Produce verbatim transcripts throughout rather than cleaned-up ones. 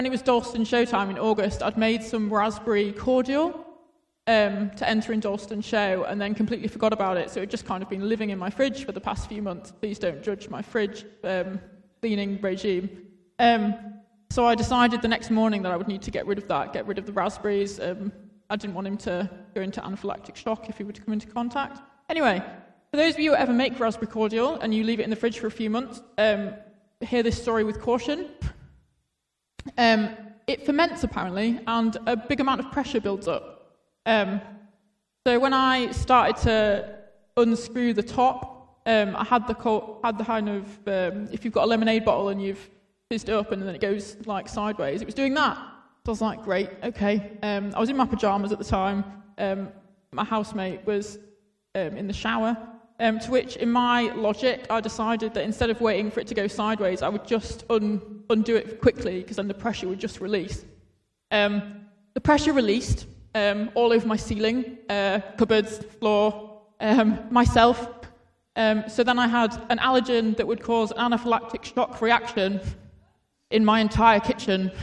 when it was Dalston Showtime in August, I'd made some raspberry cordial um, to enter in Dalston Show and then completely forgot about it. So it just kind of been living in my fridge for the past few months. Please don't judge my fridge um, cleaning regime. Um, so I decided the next morning that I would need to get rid of that, get rid of the raspberries. Um, I didn't want him to go into anaphylactic shock if he were to come into contact. Anyway, for those of you who ever make raspberry cordial and you leave it in the fridge for a few months, um, hear this story with caution. Um, it ferments, apparently, and a big amount of pressure builds up. Um, so when I started to unscrew the top, um, I had the co- had the kind of, um, if you've got a lemonade bottle and you've fizzed it up and then it goes like sideways, it was doing that. So I was like, great, okay. Um, I was in my pajamas at the time. Um, my housemate was um, in the shower, um, to which, in my logic, I decided that instead of waiting for it to go sideways, I would just un- undo it quickly, because then the pressure would just release. Um, the pressure released um, all over my ceiling, uh, cupboards, floor, um, myself. Um, so then I had an allergen that would cause an anaphylactic shock reaction in my entire kitchen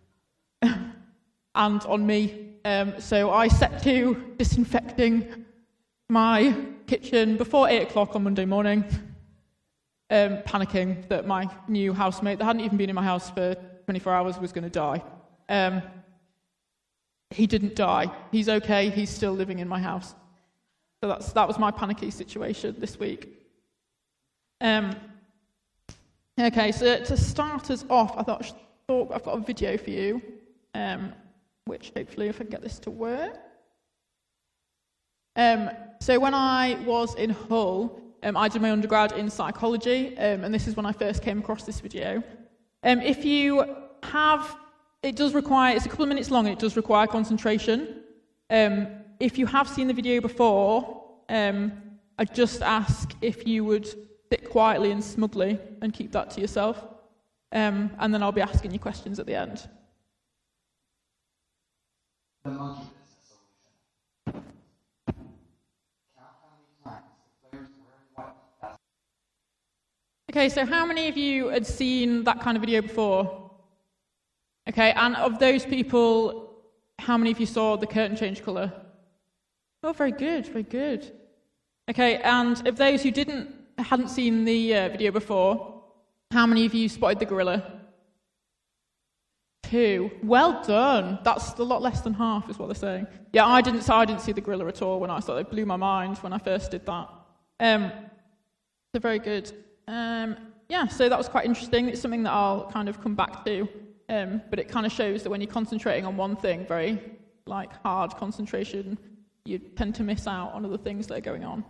and on me. Um, so I set to disinfecting my kitchen before eight o'clock on Monday morning, um, panicking that my new housemate, that hadn't even been in my house for twenty-four hours, was going to die. Um, he didn't die. He's okay. He's still living in my house. So that's that was my panicky situation this week. Um, okay, so to start us off, I thought, thought I've got a video for you, um, which hopefully, if I can get this to work. Um, so when I was in Hull, um, I did my undergrad in psychology, um, and this is when I first came across this video. Um, if you have, it does require, it's a couple of minutes long, and it does require concentration. Um, if you have seen the video before, um, I just ask if you would sit quietly and smugly and keep that to yourself, um, and then I'll be asking you questions at the end. The monkey business solution. Count how many times the players wearing white. Okay, so how many of you had seen that kind of video before? Okay, and of those people, how many of you saw the curtain change colour? Oh, very good, very good. Okay, and of those who didn't, hadn't seen the uh, video before, how many of you spotted the gorilla? Two. Well done. That's a lot less than half, is what they're saying. Yeah, I didn't. So I didn't see the gorilla at all when I saw it. It blew my mind when I first did that. Um, so very good. Um, yeah, so that was quite interesting. It's something that I'll kind of come back to, um, but it kind of shows that when you're concentrating on one thing, very like hard concentration, you tend to miss out on other things that are going on.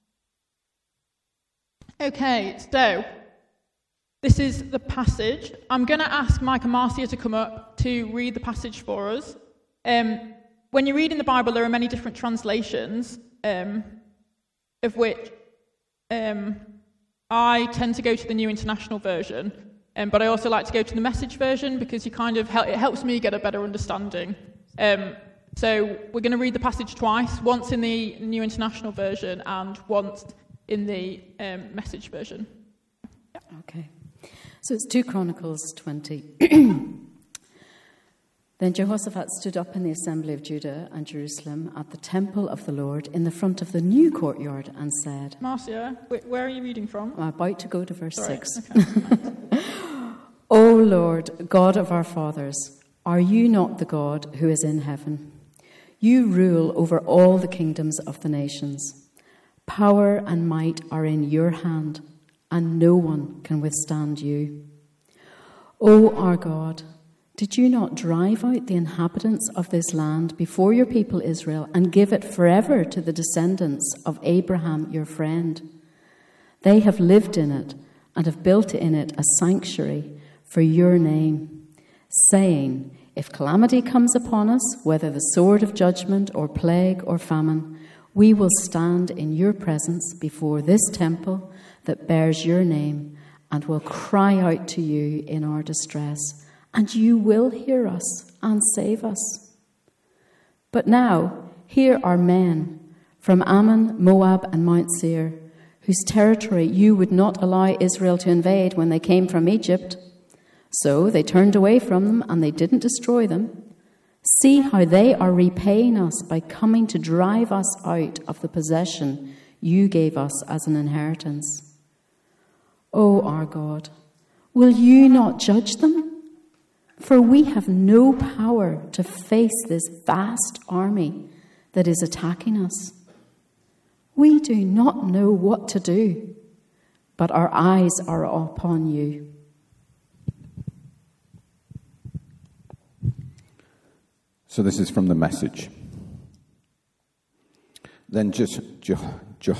Okay, so this is the passage. I'm going to ask Mike and Marcia to come up to read the passage for us. Um, when you read in the Bible, there are many different translations, um, of which um, I tend to go to the New International Version, um, but I also like to go to the Message version because you kind of hel- it helps me get a better understanding. Um, so we're going to read the passage twice, once in the New International Version and once in the um, Message version. Yeah. Okay. So it's two Chronicles twenty. Then Jehoshaphat stood up in the assembly of Judah and Jerusalem at the temple of the Lord in the front of the new courtyard and said... Marcia, where are you reading from? I'm about to go to verse Sorry. six. Okay. O Lord, God of our fathers, are you not the God who is in heaven? You rule over all the kingdoms of the nations. Power and might are in your hand, and no one can withstand you. O our God, did you not drive out the inhabitants of this land before your people Israel and give it forever to the descendants of Abraham your friend? They have lived in it and have built in it a sanctuary for your name, saying, if calamity comes upon us, whether the sword of judgment or plague or famine, we will stand in your presence before this temple that bears your name and will cry out to you in our distress, and you will hear us and save us. But now, here are men from Ammon, Moab, and Mount Seir, whose territory you would not allow Israel to invade when they came from Egypt. So they turned away from them, and they didn't destroy them. See how they are repaying us by coming to drive us out of the possession you gave us as an inheritance. O our God, will you not judge them? For we have no power to face this vast army that is attacking us. We do not know what to do, but our eyes are upon you. So this is from the Message. Then just, just, just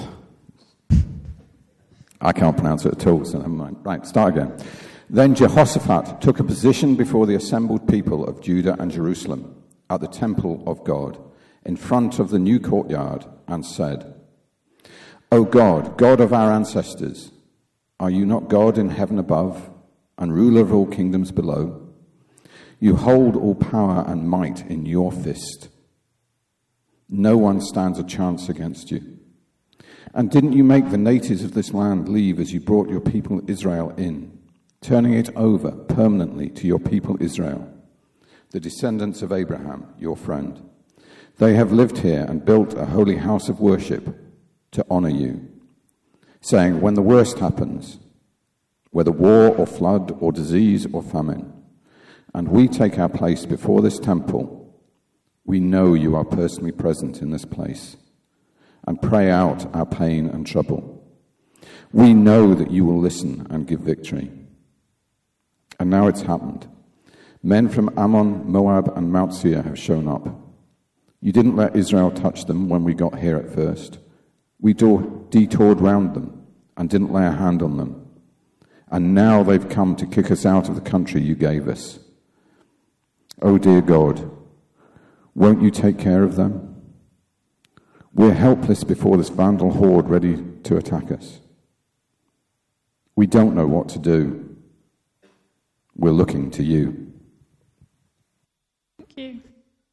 I can't pronounce it at all, so never mind. Right, start again. Then Jehoshaphat took a position before the assembled people of Judah and Jerusalem at the temple of God, in front of the new courtyard, and said, O God, God of our ancestors, are you not God in heaven above, and ruler of all kingdoms below? You hold all power and might in your fist. No one stands a chance against you. And didn't you make the natives of this land leave as you brought your people Israel in, turning it over permanently to your people Israel, the descendants of Abraham, your friend? They have lived here and built a holy house of worship to honor you, saying, when the worst happens, whether war or flood or disease or famine, and we take our place before this temple, we know you are personally present in this place, and pray out our pain and trouble. We know that you will listen and give victory. And now it's happened. Men from Ammon, Moab, and Mount Seir have shown up. You didn't let Israel touch them when we got here at first. We detoured round them and didn't lay a hand on them. And now they've come to kick us out of the country you gave us. Oh dear God, won't you take care of them? We're helpless before this vandal horde ready to attack us. We don't know what to do. We're looking to you. Thank you.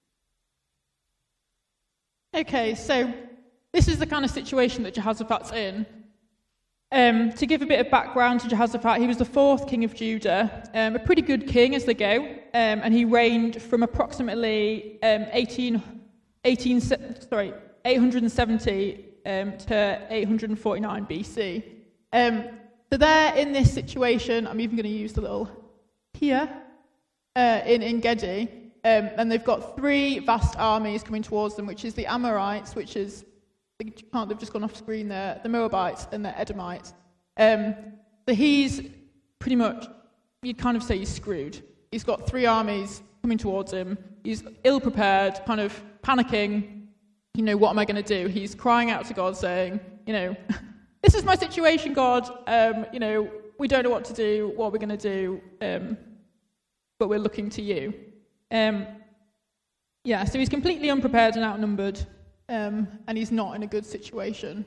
Okay, so this is the kind of situation that Jehoshaphat's in. Um, to give a bit of background to Jehoshaphat, he was the fourth king of Judah, um, a pretty good king as they go, um, and he reigned from approximately um, eighteen, eighteen, sorry, eight hundred seventy um, to eight hundred forty-nine B C. Um, so they're in this situation. I'm even going to use the little here uh, in En Gedi, um, and they've got three vast armies coming towards them, which is the Amorites, which is can't they've just gone off screen there, the Moabites and the Edomites. Um, so he's pretty much, you'd kind of say he's screwed. He's got three armies coming towards him. He's ill-prepared, kind of panicking. You know, what am I going to do? He's crying out to God saying, you know, this is my situation, God. Um, you know, we don't know what to do, what we're going to do, um, but we're looking to you. Um, yeah, so he's completely unprepared and outnumbered. Um, and he's not in a good situation.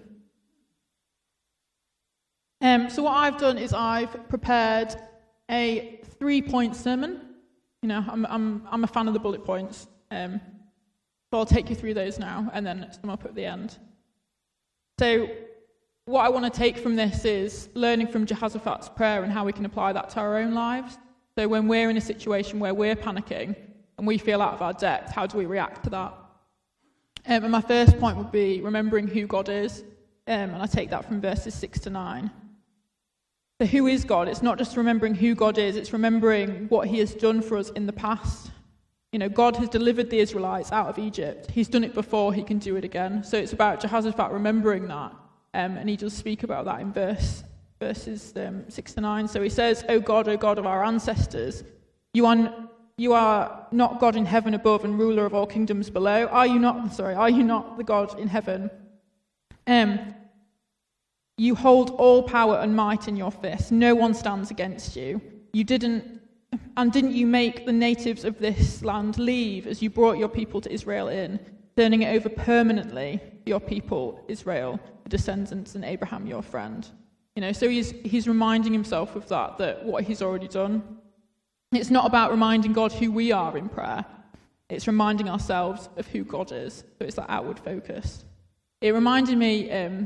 Um, so what I've done is I've prepared a three-point sermon. You know, I'm I'm I'm a fan of the bullet points. Um, so I'll take you through those now and then sum up at the end. So what I want to take from this is learning from Jehoshaphat's prayer and how we can apply that to our own lives. So when we're in a situation where we're panicking and we feel out of our depth, how do we react to that? Um, and my first point would be remembering who God is, um, and I take that from verses six to nine. So who is God? It's not just remembering who God is, it's remembering what he has done for us in the past. You know, God has delivered the Israelites out of Egypt. He's done it before, he can do it again. So it's about Jehoshaphat remembering that, um, and he does speak about that in verse verses um, six to nine. So he says, O God, O God of our ancestors, you are... You are not God in heaven above and ruler of all kingdoms below. Are you not, sorry, are you not the God in heaven? Um, you hold all power and might in your fist. No one stands against you. You didn't, and didn't you make the natives of this land leave as you brought your people to Israel in, turning it over permanently to your people Israel, the descendants and Abraham your friend? You know, so he's he's reminding himself of that, that what he's already done. It's not about reminding God who we are in prayer. It's reminding ourselves of who God is. So it's that outward focus. It reminded me um,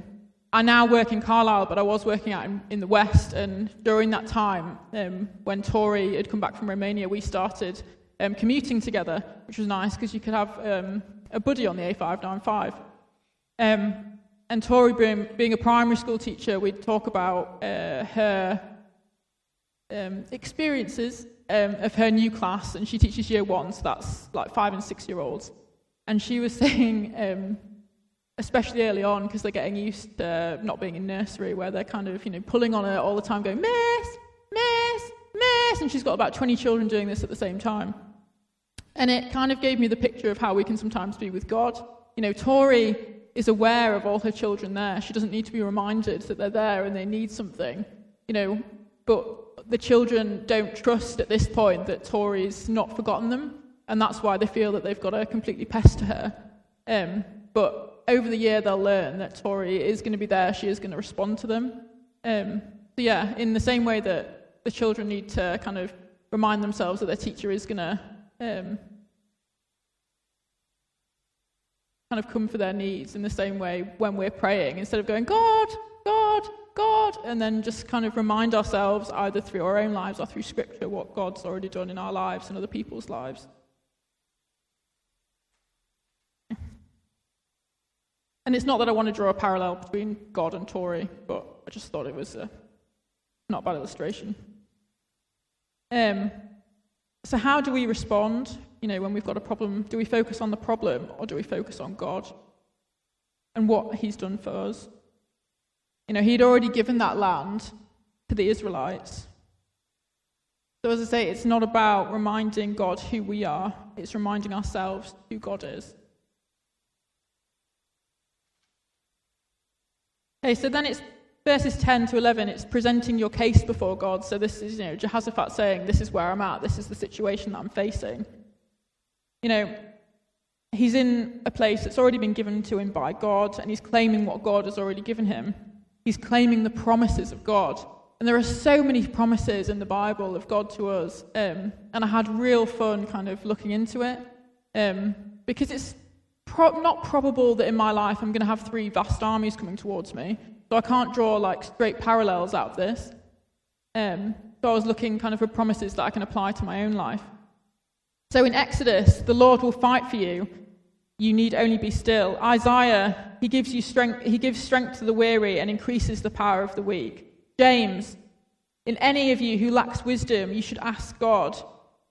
I now work in Carlisle, but I was working out in, in the West, and during that time, um, when Tori had come back from Romania, we started um, commuting together, which was nice because you could have um, a buddy on the A five ninety-five. Um, and Tori, being, being a primary school teacher, we'd talk about uh, her um, experiences um, of her new class, and she teaches year one, so that's like five and six-year-olds. And she was saying, um, especially early on, because they're getting used to not being in nursery, where they're kind of, you know, pulling on her all the time, going, miss, miss, miss, and she's got about twenty children doing this at the same time. And it kind of gave me the picture of how we can sometimes be with God. You know, Tori is aware of all her children there. She doesn't need to be reminded that they're there and they need something, you know, but the children don't trust at this point that Tori's not forgotten them, and that's why they feel that they've got to completely pester her. Um, but over the year, they'll learn that Tori is going to be there, she is going to respond to them. Um, so yeah, in the same way that the children need to kind of remind themselves that their teacher is going to um, kind of come for their needs, in the same way when we're praying, instead of going, God, God, God, and then just kind of remind ourselves, either through our own lives or through Scripture, what God's already done in our lives and other people's lives. And it's not that I want to draw a parallel between God and Tori, but I just thought it was a not a bad illustration. Um, so how do we respond, you know, when we've got a problem? Do we focus on the problem, or do we focus on God and what he's done for us? You know, he'd already given that land to the Israelites. So as I say, it's not about reminding God who we are, it's reminding ourselves who God is. Okay, so then it's verses ten to eleven, it's presenting your case before God. So this is, you know, Jehoshaphat saying, this is where I'm at, this is the situation that I'm facing. You know, he's in a place that's already been given to him by God, and he's claiming what God has already given him. He's claiming the promises of God. And there are so many promises in the Bible of God to us, um, and I had real fun kind of looking into it, um, because it's Pro- not probable that in my life I'm going to have three vast armies coming towards me, so I can't draw like straight parallels out of this. Um, so I was looking kind of for promises that I can apply to my own life. So in Exodus, the Lord will fight for you. You need only be still. Isaiah, he gives you strength. He gives strength to the weary and increases the power of the weak. James, in any of you who lacks wisdom, you should ask God,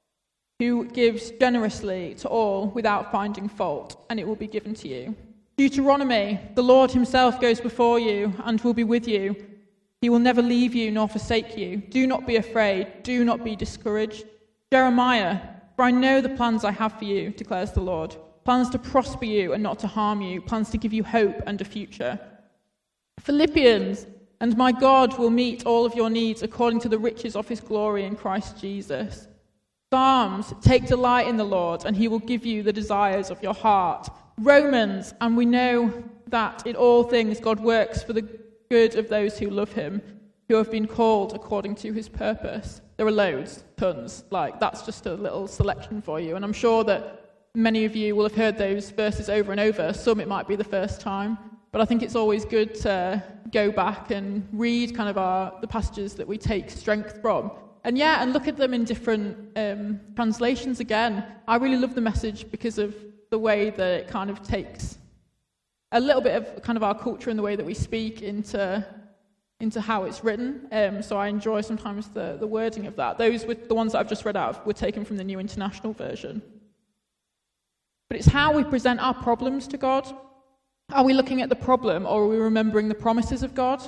who gives generously to all without finding fault, and it will be given to you. Deuteronomy, the Lord himself goes before you and will be with you. He will never leave you nor forsake you. Do not be afraid. Do not be discouraged. Jeremiah, for I know the plans I have for you, declares the Lord. Plans to prosper you and not to harm you. Plans to give you hope and a future. Philippians, and my God will meet all of your needs according to the riches of his glory in Christ Jesus. Psalms, take delight in the Lord, and he will give you the desires of your heart. Romans, and we know that in all things God works for the good of those who love him, who have been called according to his purpose. There are loads, tons, like that's just a little selection for you, and I'm sure that many of you will have heard those verses over and over. Some it might be the first time, but I think it's always good to go back and read kind of our the passages that we take strength from. And yeah, and look at them in different um, translations again. I really love the Message because of the way that it kind of takes a little bit of kind of our culture and the way that we speak into into how it's written. Um, so I enjoy sometimes the, the wording of that. Those were the ones that I've just read out were taken from the New International Version. But it's how we present our problems to God. Are we looking at the problem, or are we remembering the promises of God?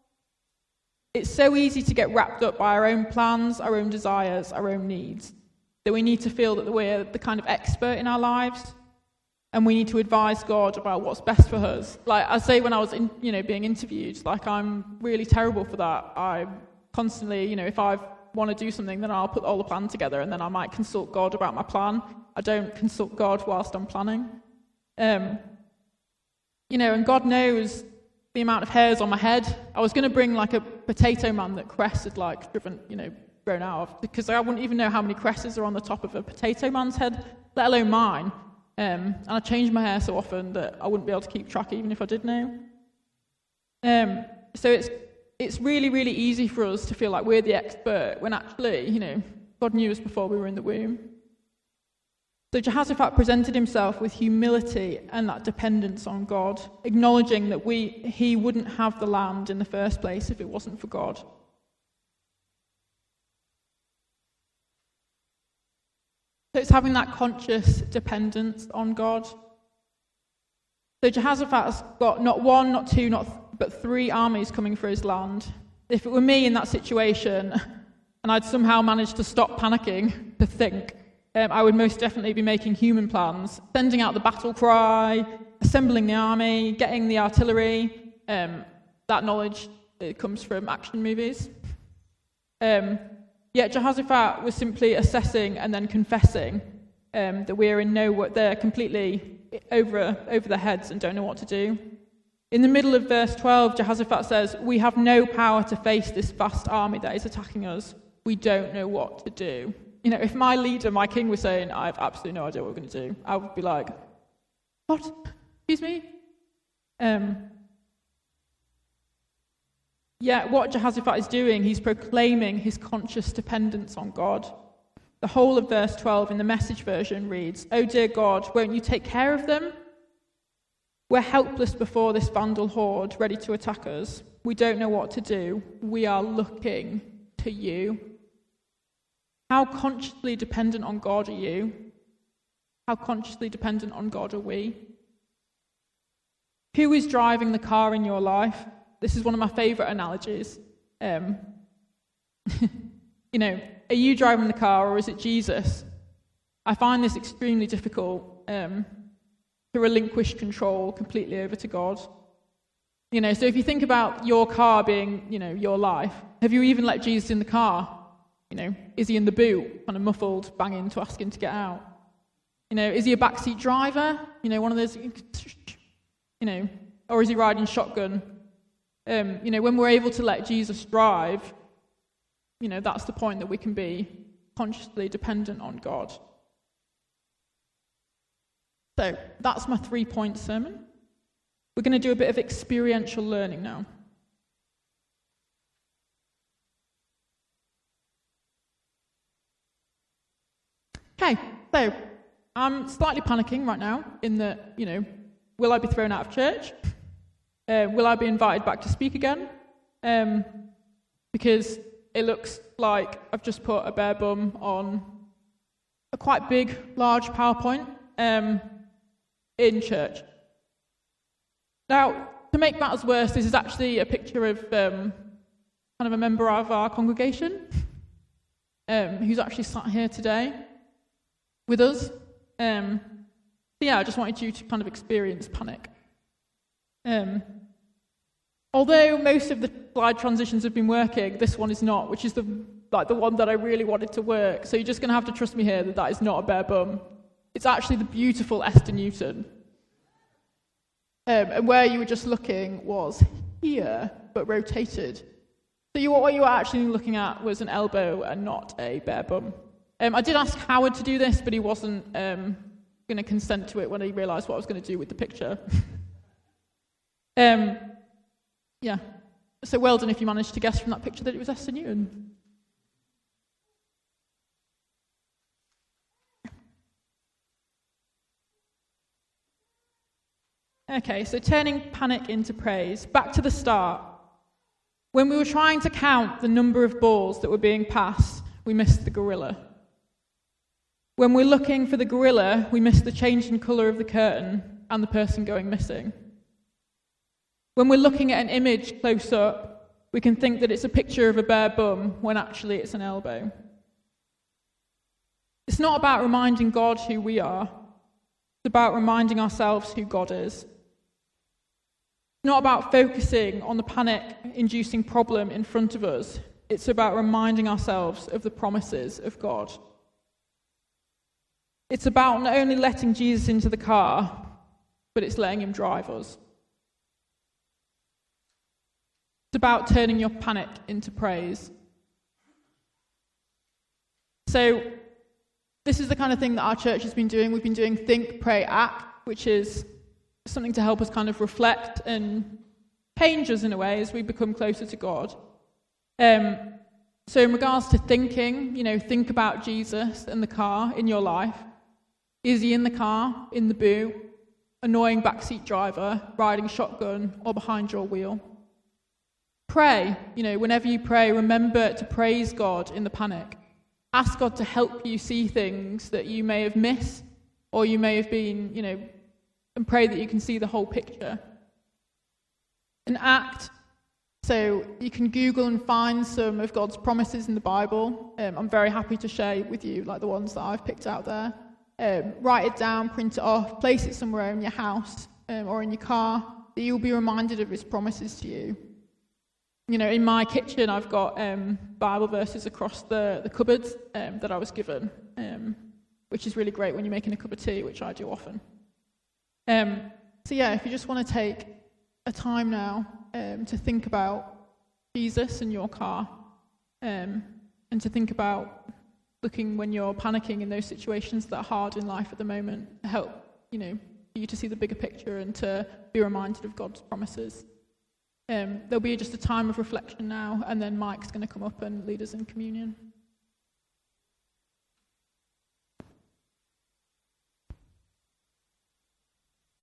It's so easy to get wrapped up by our own plans, our own desires, our own needs, that we need to feel that we're the kind of expert in our lives, and we need to advise God about what's best for us. Like I say, when I was in, you know, being interviewed, like I'm really terrible for that. I constantly, you know, if I want to do something, then I'll put all the plan together, and then I might consult God about my plan. I don't consult God whilst I'm planning. Um, you know, and God knows the amount of hairs on my head. I was going to bring like a potato man that Cress had like driven, you know, grown out of, because I wouldn't even know how many cresses are on the top of a potato man's head, let alone mine. Um, and I change my hair so often that I wouldn't be able to keep track even if I did know. Um, so it's it's really, really easy for us to feel like we're the expert when actually, you know, God knew us before we were in the womb. So Jehoshaphat presented himself with humility and that dependence on God, acknowledging that we he wouldn't have the land in the first place if it wasn't for God. So it's having that conscious dependence on God. So Jehoshaphat has got not one, not two, not th- but three armies coming for his land. If it were me in that situation, and I'd somehow managed to stop panicking to think, um, I would most definitely be making human plans, sending out the battle cry, assembling the army, getting the artillery. Um, that knowledge it comes from action movies. Um, yet Jehoshaphat was simply assessing and then confessing um, that we're in no, they're completely over over their heads and don't know what to do. In the middle of verse twelve, Jehoshaphat says, "We have no power to face this vast army that is attacking us. We don't know what to do." You know, if my leader, my king, was saying, "I have absolutely no idea what we're going to do," I would be like, "What? Excuse me?" Um, yeah, what Jehoshaphat is doing, he's proclaiming his conscious dependence on God. The whole of verse twelve in the Message version reads, "Oh dear God, won't you take care of them? We're helpless before this vandal horde ready to attack us. We don't know what to do. We are looking to you." How consciously dependent on God are you? How consciously dependent on God are we? Who is driving the car in your life? This is one of my favourite analogies. Um, you know, are you driving the car or is it Jesus? I find this extremely difficult um, to relinquish control completely over to God. You know, so if you think about your car being, you know, your life, have you even let Jesus in the car? You know, is he in the boot, kind of muffled, banging to ask him to get out? You know, is he a backseat driver? You know, one of those, you know, or is he riding shotgun? Um, you know, when we're able to let Jesus drive, you know, that's the point that we can be consciously dependent on God. So that's my three-point sermon. We're going to do a bit of experiential learning now. Okay, so I'm slightly panicking right now in that, you know, will I be thrown out of church? Uh, will I be invited back to speak again? Um, because it looks like I've just put a bare bum on a quite big, large PowerPoint um, in church. Now, to make matters worse, this is actually a picture of um, kind of a member of our congregation um, who's actually sat here today with us. Um, so yeah, I just wanted you to kind of experience panic. Um, although most of the slide transitions have been working, this one is not, which is the like the one that I really wanted to work. So you're just going to have to trust me here that that is not a bare bum. It's actually the beautiful Esther Newton. Um, and where you were just looking was here, but rotated. So you, what you were actually looking at was an elbow and not a bare bum. Um, I did ask Howard to do this, but he wasn't um, going to consent to it when he realised what I was going to do with the picture. um, yeah. So well done if you managed to guess from that picture that it was Esther Newton. Okay, so turning panic into praise. Back to the start. When we were trying to count the number of balls that were being passed, we missed the gorilla. When we're looking for the gorilla, we miss the change in colour of the curtain and the person going missing. When we're looking at an image close up, we can think that it's a picture of a bare bum when actually it's an elbow. It's not about reminding God who we are. It's about reminding ourselves who God is. It's not about focusing on the panic-inducing problem in front of us. It's about reminding ourselves of the promises of God. It's about not only letting Jesus into the car, but it's letting him drive us. It's about turning your panic into praise. So, this is the kind of thing that our church has been doing. We've been doing Think, Pray, Act, which is something to help us kind of reflect and change us in a way as we become closer to God. Um, so in regards to thinking, you know, think about Jesus and the car in your life. Is he in the car, in the boo, annoying backseat driver, riding shotgun, or behind your wheel? Pray. You know, whenever you pray, remember to praise God in the panic. Ask God to help you see things that you may have missed, or you may have been, you know, and pray that you can see the whole picture. And act. So you can Google and find some of God's promises in the Bible. Um, I'm very happy to share with you, like the ones that I've picked out there. Um, write it down, print it off, place it somewhere in your house um, or in your car, that you'll be reminded of his promises to you. You know, in my kitchen, I've got um, Bible verses across the, the cupboards um, that I was given, um, which is really great when you're making a cup of tea, which I do often. Um, so yeah, if you just want to take a time now um, to think about Jesus and your car, um, and to think about looking when you're panicking in those situations that are hard in life at the moment, to help, you know, for you to see the bigger picture and to be reminded of God's promises. Um, there'll be just a time of reflection now, and then Mike's going to come up and lead us in communion.